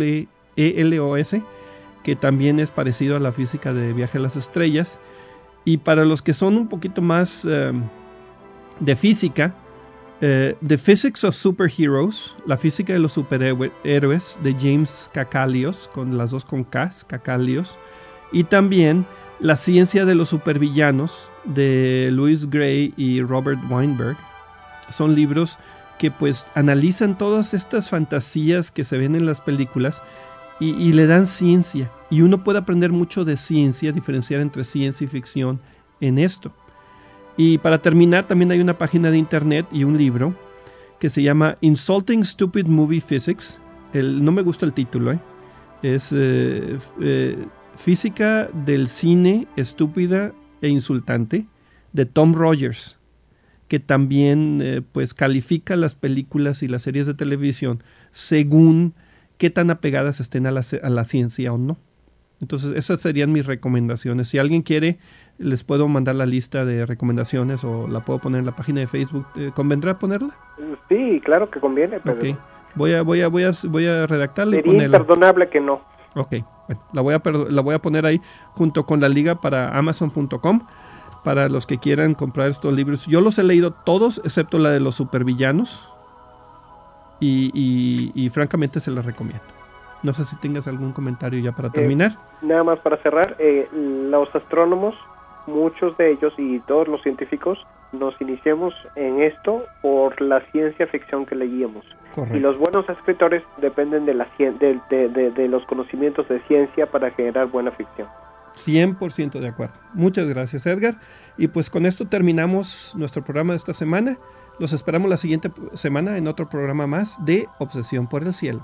L O S, que también es parecido a la física de Viaje a las Estrellas. Y para los que son un poquito más um, de física, Uh, The Physics of Superheroes, la física de los superhéroes de James Kakalios, con las dos con K, Kakalios, y también La ciencia de los supervillanos de Louis Gray y Robert Weinberg. Son libros que pues analizan todas estas fantasías que se ven en las películas y, y le dan ciencia, y uno puede aprender mucho de ciencia, diferenciar entre ciencia y ficción en esto. Y para terminar, también hay una página de internet y un libro que se llama Insulting Stupid Movie Physics. El, no me gusta el título, ¿eh? Es eh, eh, Física del Cine Estúpida e Insultante, de Tom Rogers, que también eh, pues califica las películas y las series de televisión según qué tan apegadas estén a la, a la ciencia o no. Entonces esas serían mis recomendaciones. Si alguien quiere, les puedo mandar la lista de recomendaciones o la puedo poner en la página de Facebook. ¿Convendrá ponerla? Sí, claro que conviene, pero... Okay. Voy a, voy a, voy a, voy a redactarla y sería ponerla. Imperdonable que no. Ok, bueno, la voy a, la voy a poner ahí junto con la liga para amazon punto com para los que quieran comprar estos libros. Yo los he leído todos, excepto la de los supervillanos, y, y, y francamente se los recomiendo. No sé si tengas algún comentario ya para terminar. Eh, nada más para cerrar, eh, los astrónomos, muchos de ellos y todos los científicos, nos iniciamos en esto por la ciencia ficción que leíamos. Correcto. Y los buenos escritores dependen de, la, de, de, de, de los conocimientos de ciencia para generar buena ficción. cien por ciento de acuerdo. Muchas gracias, Edgar. Y pues con esto terminamos nuestro programa de esta semana. Los esperamos la siguiente semana en otro programa más de Obsesión por el Cielo.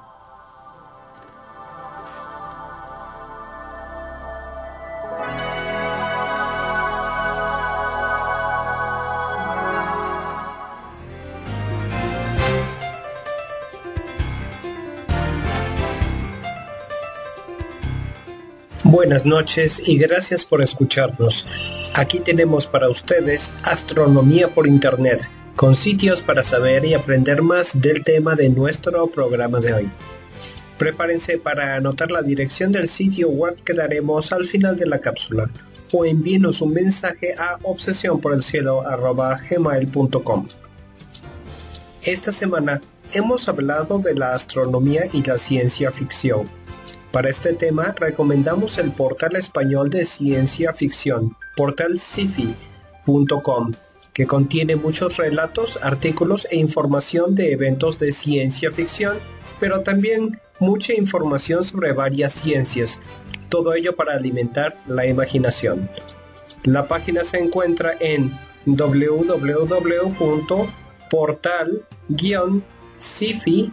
Buenas noches y gracias por escucharnos. Aquí tenemos para ustedes Astronomía por Internet, con sitios para saber y aprender más del tema de nuestro programa de hoy. Prepárense para anotar la dirección del sitio web que daremos al final de la cápsula, o envíenos un mensaje a obsesión por el cielo arroba gmail punto com. Esta semana hemos hablado de la astronomía y la ciencia ficción. Para este tema recomendamos el portal español de ciencia ficción, portal sci-fi punto com, que contiene muchos relatos, artículos e información de eventos de ciencia ficción, pero también mucha información sobre varias ciencias, todo ello para alimentar la imaginación. La página se encuentra en doble u doble u doble u punto portal guion sci-fi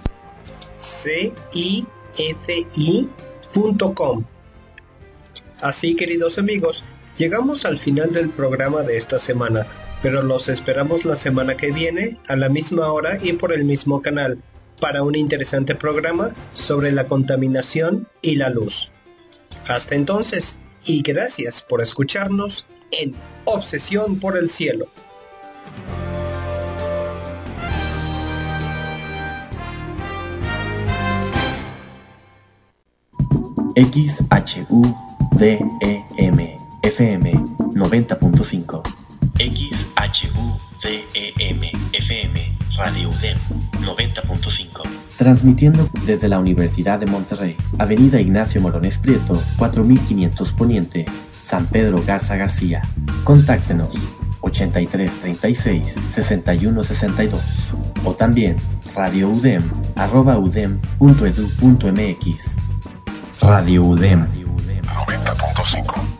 punto com. Así, queridos amigos, llegamos al final del programa de esta semana, pero los esperamos la semana que viene a la misma hora y por el mismo canal para un interesante programa sobre la contaminación y la luz. Hasta entonces, y gracias por escucharnos en Obsesión por el Cielo. X H U D E M F M noventa punto cinco. X H U D E M F M Radio U D E M noventa punto cinco. Transmitiendo desde la Universidad de Monterrey, Avenida Ignacio Morones Prieto, cuatro mil quinientos Poniente, San Pedro Garza García. Contáctenos ochenta y tres treinta y seis sesenta y uno sesenta y dos o también radioudem arroba udem punto edu punto mx. Radio U D E M noventa punto cinco.